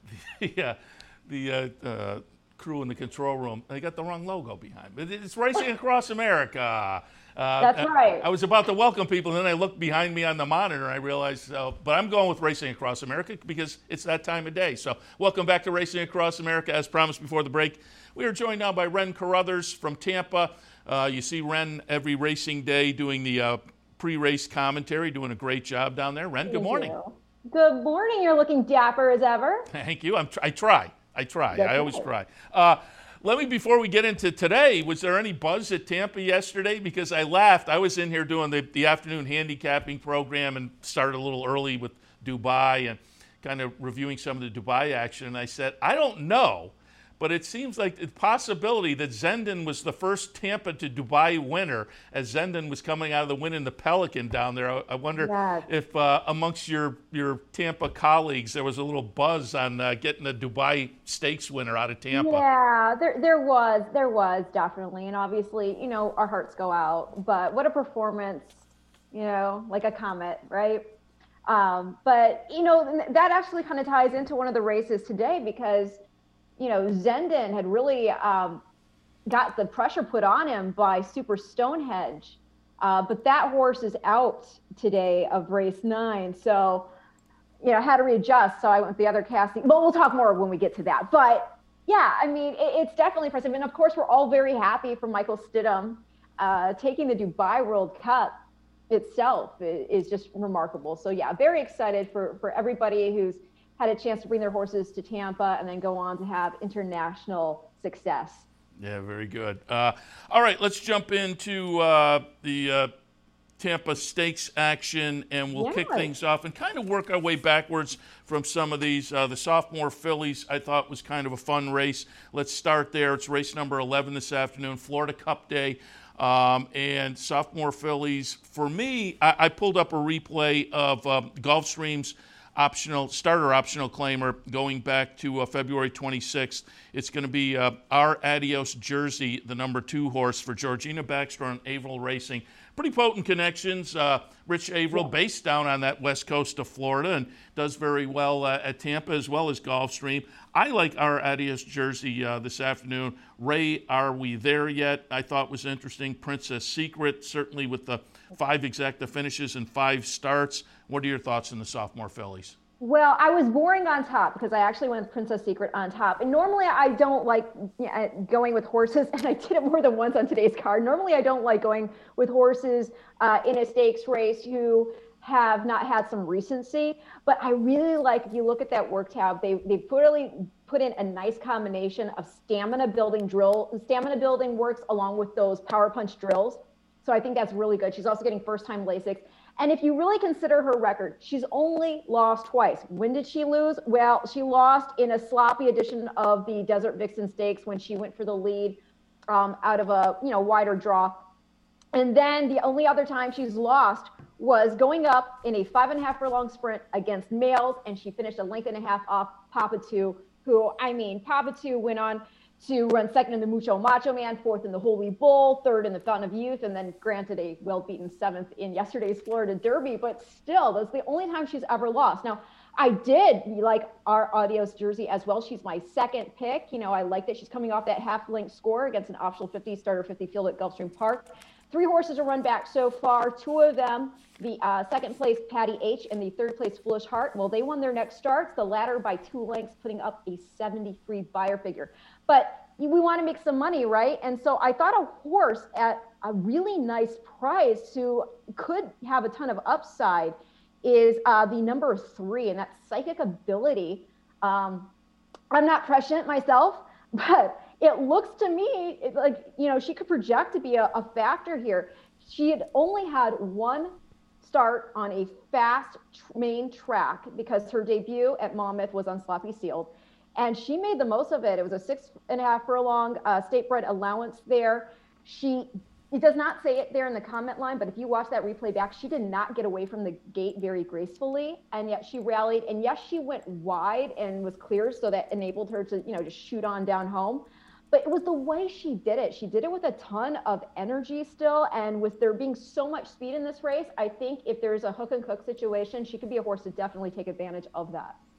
the, uh, the uh, uh, crew in the control room, they got the wrong logo behind. But it's Racing Across America. Uh, That's right. I was about to welcome people, and then I looked behind me on the monitor, and I realized, uh, but I'm going with Racing Across America because it's that time of day. So welcome back to Racing Across America. As promised before the break, we are joined now by Ren Carruthers from Tampa. Uh, you see Ren every racing day doing the uh, pre-race commentary, doing a great job down there. Ren, good Thank morning. you. Good morning. You're looking dapper as ever. Thank you. I'm, I try. I try. That's I always right. try. Uh, let me, before we get into today, was there any buzz at Tampa yesterday? Because I laughed. I was in here doing the, the afternoon handicapping program and started a little early with Dubai and kind of reviewing some of the Dubai action. And I said, I don't know, but it seems like the possibility that Zenden was the first Tampa to Dubai winner, as Zenden was coming out of the win in the Pelican down there. I, I wonder Yes. if uh, amongst your, your Tampa colleagues there was a little buzz on uh, getting a Dubai Stakes winner out of Tampa. Yeah, there there was, there was definitely. And obviously, you know, our hearts go out. But what a performance, you know, like a comet, right? Um, but, you know, that actually kind of ties into one of the races today because, you know, Zenden had really um, got the pressure put on him by Super Stonehenge. Uh, but that horse is out today of race nine. So, you know, I had to readjust. So I went with the other Cassie. But we'll talk more when we get to that. But yeah, I mean, it, it's definitely impressive. And of course, we're all very happy for Michael Stidham uh, taking the Dubai World Cup itself is just remarkable. So yeah, very excited for, for everybody who's had a chance to bring their horses to Tampa and then go on to have international success. Yeah, very good. Uh, all right, let's jump into uh, the uh, Tampa Stakes action, and we'll Yeah. kick things off and kind of work our way backwards from some of these. Uh, the sophomore fillies, I thought, was kind of a fun race. Let's start there. It's race number eleven this afternoon, Florida Cup Day. Um, and sophomore fillies, for me, I, I pulled up a replay of uh, Gulfstream's optional starter optional claimer going back to uh, February twenty-sixth. It's going to be uh, our Adios Jersey, the number two horse for Georgina Baxter and Averill Racing. Pretty potent connections. Uh, Rich Averill, yeah. based down on that west coast of Florida, and does very well uh, at Tampa as well as Gulfstream. I like our Adios Jersey uh, this afternoon. Ray, Are We There Yet? I thought was interesting. Princess Secret, certainly with the five exacta finishes and five starts. What are your thoughts on the sophomore fillies? Well, I was boring on top because I actually went with Princess Secret on top. And normally I don't like you know, going with horses, and I did it more than once on today's card. Normally I don't like going with horses uh, in a stakes race who have not had some recency. But I really like, if you look at that work tab, they they really put in a nice combination of stamina building drill, stamina building works along with those power punch drills. So I think that's really good. She's also getting first time Lasix. And if you really consider her record, she's only lost twice. When did she lose? Well, she lost in a sloppy edition of the Desert Vixen Stakes when she went for the lead um, out of a you know wider draw. And then the only other time she's lost was going up in a five and a half furlong sprint against males, and she finished a length and a half off Papa Two, who, I mean, Papa Two went on to run second in the Mucho Macho Man, fourth in the Holy Bull, third in the Fountain of Youth, and then granted a well-beaten seventh in yesterday's Florida Derby. But still, that's the only time she's ever lost. Now, I did like our Adios Jersey as well. She's my second pick. You know, I like that she's coming off that half-length score against an optional fifty starter fifty field at Gulfstream Park. Three horses are run back so far. Two of them, the uh, second place Patty H and the third place Foolish Heart. Well, they won their next starts, the latter by two lengths, putting up a seventy-three buyer figure. But we want to make some money, right? And so I thought a horse at a really nice price who could have a ton of upside is uh, the number three, and that's Psychic Ability. Um, I'm not prescient myself, but it looks to me it, like, you know, she could project to be a, a factor here. She had only had one start on a fast tr- main track because her debut at Monmouth was on Sloppy Sealed. And she made the most of it. It was a six and a half furlong uh, state bred allowance there. She, it does not say it there in the comment line, but if you watch that replay back, she did not get away from the gate very gracefully. And yet she rallied. And yes, she went wide and was clear, so that enabled her to, you know, just shoot on down home. But it was the way she did it. She did it with a ton of energy still. And with there being so much speed in this race, I think if there's a hook and cook situation, she could be a horse to definitely take advantage of that.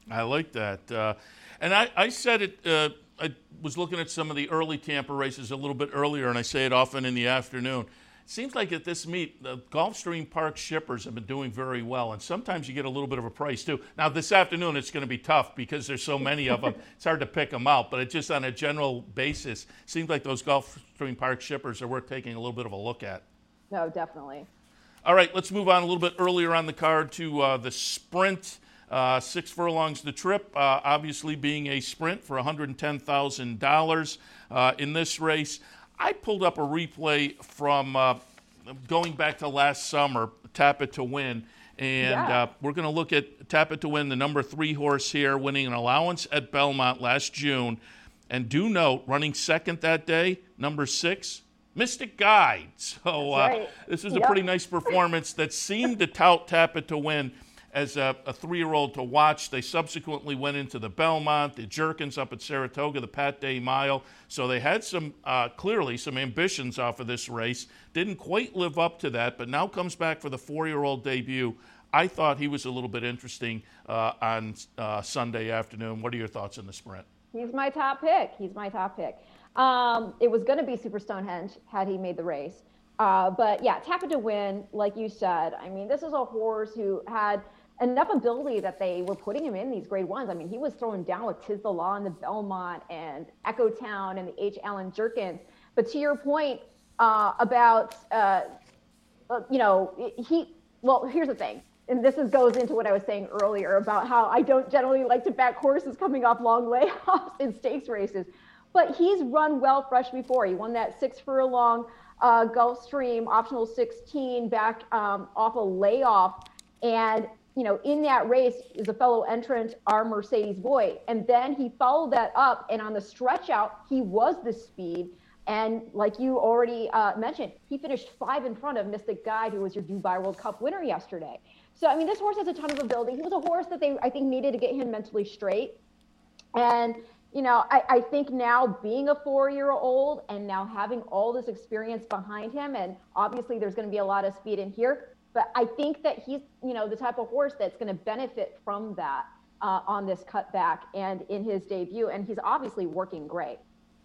I like that. Uh, and I, I said it, uh, I was looking at some of the early Tampa races a little bit earlier, and I say it often in the afternoon. It seems like at this meet, the Gulfstream Park shippers have been doing very well, and sometimes you get a little bit of a price too. Now, this afternoon, it's going to be tough because there's so many of them. It's hard to pick them out, but it just on a general basis, it seems like those Gulfstream Park shippers are worth taking a little bit of a look at. No, definitely. All right, let's move on a little bit earlier on the card to uh, the sprint. Uh, six furlongs the trip, uh, obviously being a sprint for one hundred ten thousand dollars uh, in this race. I pulled up a replay from uh, going back to last summer, Tap It to Win, and Yeah. uh, we're going to look at Tap It to Win, the number three horse here, winning an allowance at Belmont last June. And do note, running second that day, number six, Mystic Guide. So uh, right. this was Yep. a pretty nice performance that seemed to tout Tap It to Win as a, a three-year-old to watch. They subsequently went into the Belmont, the Jerkins up at Saratoga, the Pat Day Mile. So they had some, uh, clearly, some ambitions off of this race. Didn't quite live up to that, but now comes back for the four-year-old debut. I thought he was a little bit interesting uh, on uh, Sunday afternoon. What are your thoughts on the sprint? He's my top pick. He's my top pick. Um, it was going to be Super Stonehenge had he made the race. Uh, but yeah, Tap It to Win, like you said, I mean, this is a horse who had enough ability that they were putting him in these grade ones. I mean, he was throwing down with Tis the Law in the Belmont and Echo Town and the H. Allen Jerkins. But to your point uh, about, uh, uh, you know, he, well, here's the thing. And this is, goes into what I was saying earlier about how I don't generally like to back horses coming off long layoffs in stakes races. But he's run well fresh before. He won that six furlong uh, Gulfstream optional sixteen back um, off a layoff. And you know, in that race is a fellow entrant, our Mercedes boy. And then he followed that up, and on the stretch out, he was the speed. And like you already uh, mentioned, he finished five in front of Mystic Guide, who was your Dubai World Cup winner yesterday. So, I mean, this horse has a ton of ability. He was a horse that they, I think, needed to get him mentally straight. And, you know, I, I think now being a four-year-old and now having all this experience behind him, and obviously there's going to be a lot of speed in here, but I think that he's, you know, the type of horse that's going to benefit from that uh, on this cutback and in his debut. And he's obviously working great.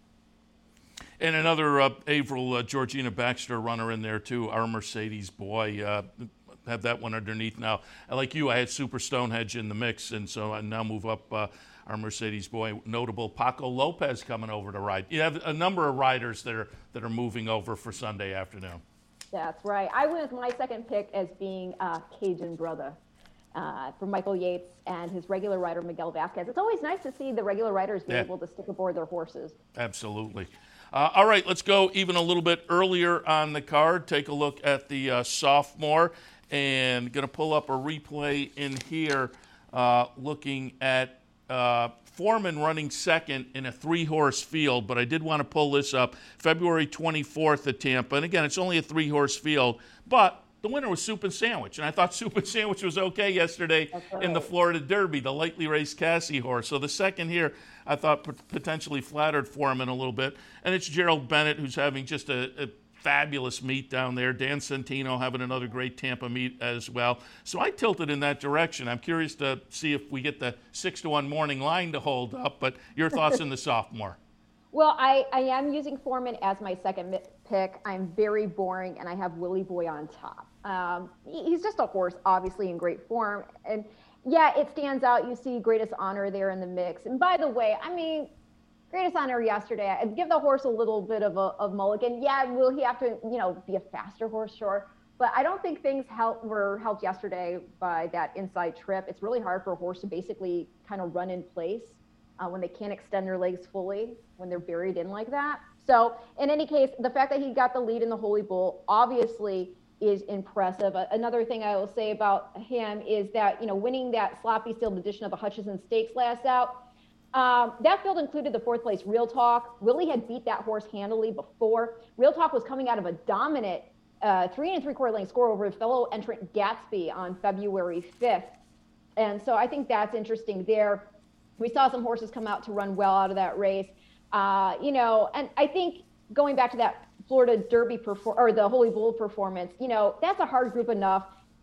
And another uh, Averill, uh, Georgina Baxter runner in there, too, our Mercedes boy. Uh, have that one underneath now. Like you, I had Super Stonehenge in the mix, and so I now move up uh, our Mercedes boy. Notable Paco Lopez coming over to ride. You have a number of riders that are, that are moving over for Sunday afternoon. That's right. I went with my second pick as being uh, Cajun Brother uh, from Michael Yates and his regular rider, Miguel Vasquez. It's always nice to see the regular riders be Yeah. able to stick aboard their horses. Absolutely. Uh, all right, let's go even a little bit earlier on the card. Take a look at the uh, sophomore, and going to pull up a replay in here uh, looking at uh, Foreman running second in a three-horse field, but I did want to pull this up. February twenty-fourth at Tampa, and again, it's only a three-horse field, but the winner was Soup and Sandwich, and I thought Soup and Sandwich was okay yesterday right. in the Florida Derby, the lightly raced Cassie horse. So the second here, I thought p- potentially flattered Foreman a little bit, and it's Gerald Bennett who's having just a, a fabulous meet down there. Dan Santino having another great Tampa meet as well. So I tilted in that direction. I'm curious to see if we get the six to one morning line to hold up, but your thoughts in the sophomore? Well, I, I am using Foreman as my second mi- pick. I'm very boring, and I have Willie Boy on top. Um, he- he's just a horse, obviously in great form. And yeah, it stands out. You see Greatest Honor there in the mix. And by the way, I mean, Greatest Honor yesterday, I'd give the horse a little bit of a of mulligan. Yeah, will he have to, you know, be a faster horse? Sure. But I don't think things help, were helped yesterday by that inside trip. It's really hard for a horse to basically kind of run in place uh, when they can't extend their legs fully, when they're buried in like that. So in any case, the fact that he got the lead in the Holy Bull obviously is impressive. Uh, another thing I will say about him is that, you know, winning that sloppy sealed edition of the Hutchison Stakes last out, Um, that field included the fourth place Real Talk. Willie had beat that horse handily before. Real Talk was coming out of a dominant uh, three and three quarter length score over fellow entrant Gatsby on February fifth. And so I think that's interesting there. We saw some horses come out to run well out of that race. Uh, you know, and I think going back to that Florida Derby perform or the Holy Bull performance, you know, that's a hard group enough.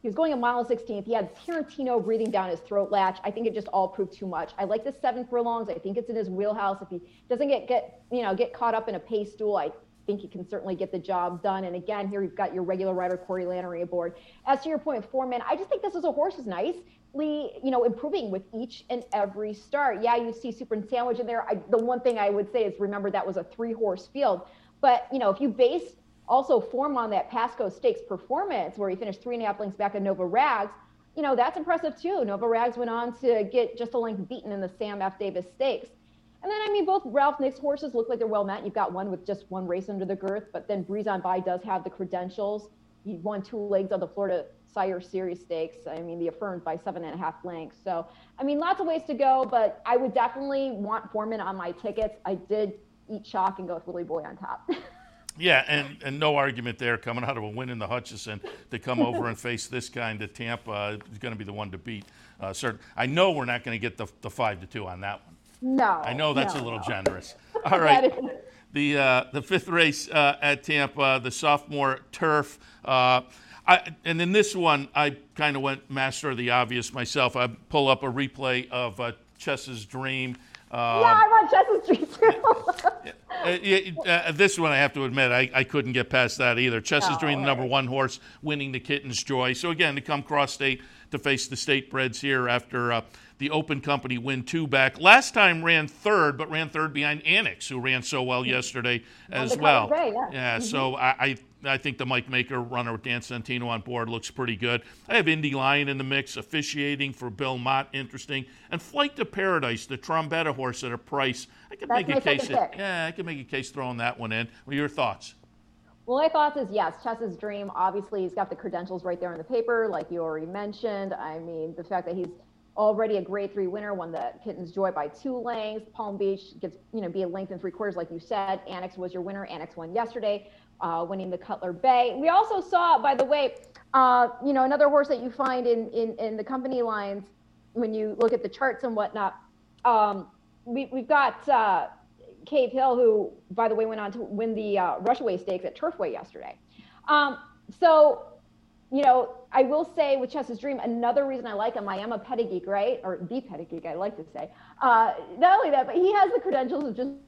He was going a mile and sixteenth. He had Tarantino breathing down his throat latch. I think it just all proved too much. I like the seven furlongs. I think it's in his wheelhouse. If he doesn't get, get you know, get caught up in a pace duel, I think he can certainly get the job done. And again, here you've got your regular rider, Corey Lanerie, aboard. As to your point with Foreman, I just think this is a horse is nicely, you know, improving with each and every start. Yeah, you see Super and Sandwich in there. I, the one thing I would say is remember that was a three-horse field. But, you know, if you base also form on that Pasco Stakes performance where he finished three and a half lengths back at Nova Rags, you know, that's impressive too. Nova Rags went on to get just a length beaten in the Sam F. Davis Stakes. And then, I mean, both Ralph Nick's horses look like they're well met. You've got one with just one race under the girth, but then Breeze on By does have the credentials. He won two legs on the Florida Sire Series Stakes. I mean, the affirmed by seven and a half lengths. So, I mean, lots of ways to go, but I would definitely want Foreman on my tickets. I did eat chalk and go with Willie Boy on top. Yeah, and, and no argument there. Coming out of a win in the Hutchison to come over and face this kind of Tampa is going to be the one to beat. Uh, certain. I know we're not going to get the the five to two on that one. No. I know that's no, a little no. generous. All right, the uh, the fifth race uh, at Tampa, the sophomore turf. Uh, I, and in this one, I kind of went master of the obvious myself. I pull up a replay of uh, Chess's Dream. Um, yeah, I want Chess's Dream too. Uh, yeah, uh, this one, I have to admit, I, I couldn't get past that either. Chess is No, Dream, the right. number one horse, winning the Kitten's Joy. So, again, to come cross-state to face the State-breds here after uh, the Open Company win two back. Last time ran third, but ran third behind Annex, who ran so well yesterday as well. Bay, yeah, yeah mm-hmm. So I, I I think the Mike Maker runner with Dan Santino on board looks pretty good. I have Indy Lion in the mix, officiating for Bill Mott, interesting. And Flight to Paradise, the Trombetta horse at a price. I could That's make a my case. second That, pick. yeah, I could make a case throwing that one in. What are your thoughts? Well, my thoughts is yes, Chess's Dream. Obviously, he's got the credentials right there in the paper, like you already mentioned. I mean, the fact that he's already a grade three winner, won the Kitten's Joy by two lengths. Palm Beach gets, you know, be a length and three quarters, like you said. Annex was your winner. Annex won yesterday, uh, winning the Cutler Bay. We also saw, by the way, uh, you know, another horse that you find in, in, in the company lines when you look at the charts and whatnot. Um, we, we've got uh, Cave Hill, who, by the way, went on to win the uh, Rushaway Stakes at Turfway yesterday. Um, so, you know, I will say with Chess's Dream, another reason I like him, I am a petty geek, right? Or the petty geek, I like to say. Uh, not only that, but he has the credentials of just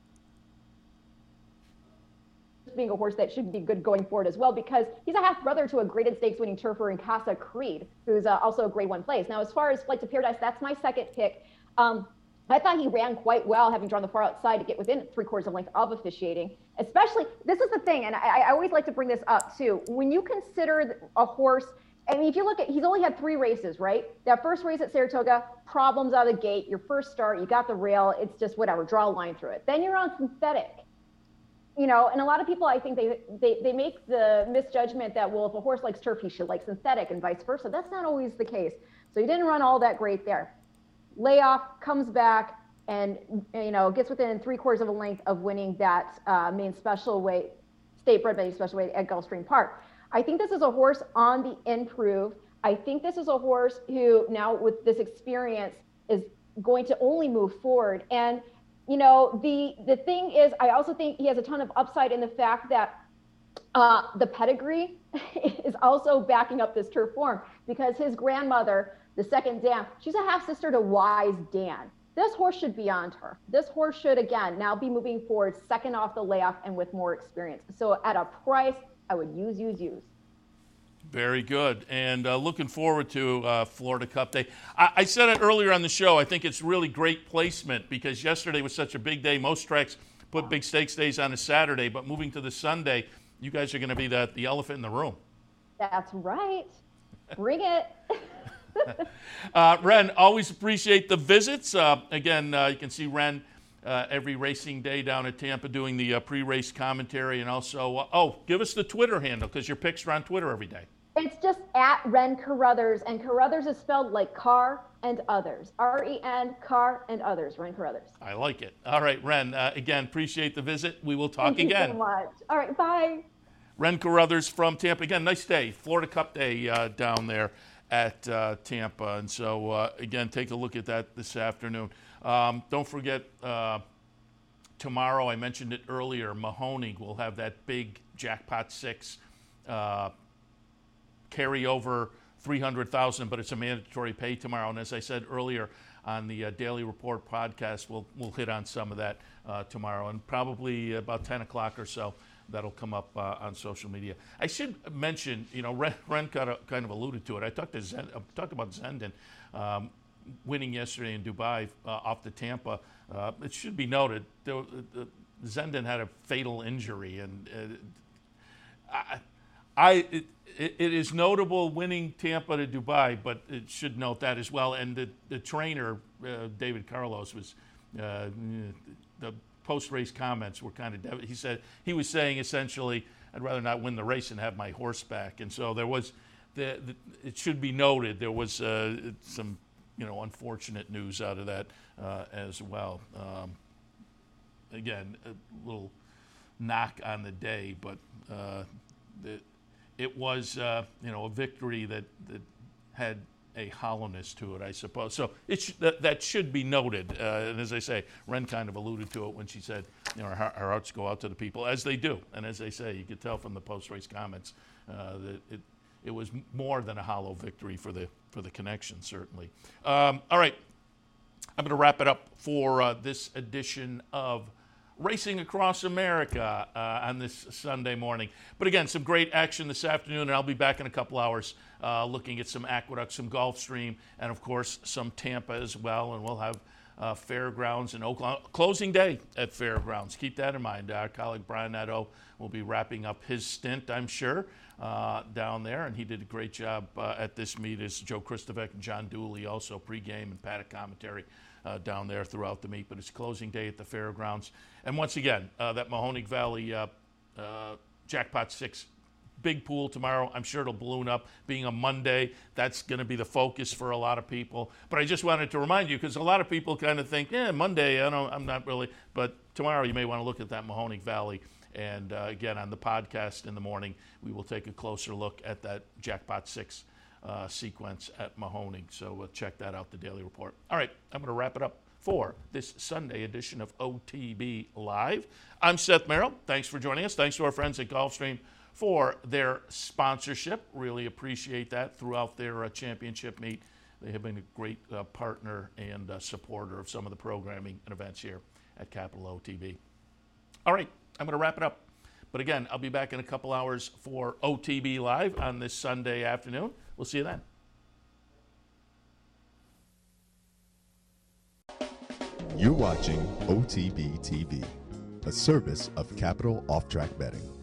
being a horse that should be good going forward as well, because he's a half brother to a graded stakes winning turfer in Casa Creed, who's uh, also a grade one place. Now, as far as Flight to Paradise, that's my second pick. Um, I thought he ran quite well, having drawn the far outside to get within three quarters of length of officiating. Especially, this is the thing, and I, I always like to bring this up too. When you consider a horse, I mean, if you look at, he's only had three races, right? That first race at Saratoga, problems out of the gate. Your first start, you got the rail. It's just whatever, draw a line through it. Then you're on synthetic. You know, and a lot of people, I think they, they they make the misjudgment that, well, if a horse likes turf, he should like synthetic and vice versa. That's not always the case. So he didn't run all that great there. Layoff, comes back, and, you know, gets within three quarters of a length of winning that uh, main special weight, state bred main special weight at Gulfstream Park. I think this is a horse on the improve. I think this is a horse who now with this experience is going to only move forward. And, you know, the the thing is, I also think he has a ton of upside in the fact that uh, the pedigree is also backing up this turf form, because his grandmother, the second Dan, she's a half sister to Wise Dan. This horse should be on turf. This horse should, again, now be moving forward, second off the layoff and with more experience. So at a price, I would use, use, use. Very good. And uh, looking forward to uh, Florida Cup Day. I-, I said it earlier on the show. I think it's really great placement because yesterday was such a big day. Most tracks put big stakes days on a Saturday, but moving to the Sunday, you guys are going to be the, the elephant in the room. That's right. Bring it. uh, Ren, always appreciate the visits. Uh, again, uh, you can see Ren uh, every racing day down at Tampa doing the uh, pre-race commentary, and also, uh, oh, give us the Twitter handle because your picks are on Twitter every day. It's just at Ren Carruthers, and Carruthers is spelled like car and others. R E N, car and others, Ren Carruthers. I like it. All right, Ren, uh, again, appreciate the visit. We will talk Thank again. Thank you so much. All right, bye. Ren Carruthers from Tampa. Again, nice day. Florida Cup Day uh, down there at uh, Tampa. And so, uh, again, take a look at that this afternoon. Um, don't forget, uh, tomorrow, I mentioned it earlier, Mahoney will have that big Jackpot six uh, carry over three hundred thousand, but it's a mandatory pay tomorrow. And as I said earlier on the uh, Daily Report podcast, we'll we'll hit on some of that uh, tomorrow, and probably about ten o'clock or so. That'll come up uh, on social media. I should mention, you know, Ren, Ren kind, of, kind of alluded to it. I talked to Zen, uh, talked about Zenden um, winning yesterday in Dubai uh, off the Tampa. Uh, it should be noted, there, uh, Zenden had a fatal injury, and uh, I, I it, it is notable winning Tampa to Dubai, but it should note that as well. And the, the trainer, uh, David Carlos, was uh, the post-race comments were kind of, dev- he said, he was saying essentially, I'd rather not win the race and have my horse back. And so there was, the, the it should be noted, there was uh, some, you know, unfortunate news out of that uh, as well. Um, again, a little knock on the day, but uh, the, it was, uh, you know, a victory that, that had a hollowness to it, I suppose. So it sh- that, that should be noted. Uh, and as I say, Ren kind of alluded to it when she said, you know, our, our hearts go out to the people, as they do. And as they say, you could tell from the post-race comments uh, that it it was more than a hollow victory for the for the connection, certainly. Um, all right, I'm going to wrap it up for uh, this edition of Racing Across America uh, on this Sunday morning. But again, some great action this afternoon, and I'll be back in a couple hours uh, looking at some Aqueduct, some Gulfstream, and of course some Tampa as well. And we'll have uh, Fairgrounds in Oklahoma. Closing day at Fairgrounds. Keep that in mind. Our colleague Brian Nadeau will be wrapping up his stint, I'm sure, uh, down there. And he did a great job uh, at this meet, as Joe Christovec and John Dooley also pregame and paddock commentary Uh, down there throughout the meet. But it's closing day at the Fairgrounds. And once again, uh, that Mahoning Valley uh, uh, Jackpot six big pool tomorrow. I'm sure it'll balloon up. Being a Monday, that's going to be the focus for a lot of people. But I just wanted to remind you, because a lot of people kind of think, yeah, Monday, I don't, I'm not really. But tomorrow you may want to look at that Mahoning Valley. And uh, again, on the podcast in the morning, we will take a closer look at that Jackpot six Uh, sequence at Mahoning. So we'll check that out, the Daily Report. All right, I'm going to wrap it up for this Sunday edition of O T B Live. I'm Seth Merrill. Thanks for joining us. Thanks to our friends at Gulfstream for their sponsorship. Really appreciate that throughout their uh, championship meet. They have been a great uh, partner and uh, supporter of some of the programming and events here at Capital O T B. All right, I'm going to wrap it up. But again, I'll be back in a couple hours for O T B Live on this Sunday afternoon. We'll see you then. You're watching O T B T V, a service of Capital Off Track Betting.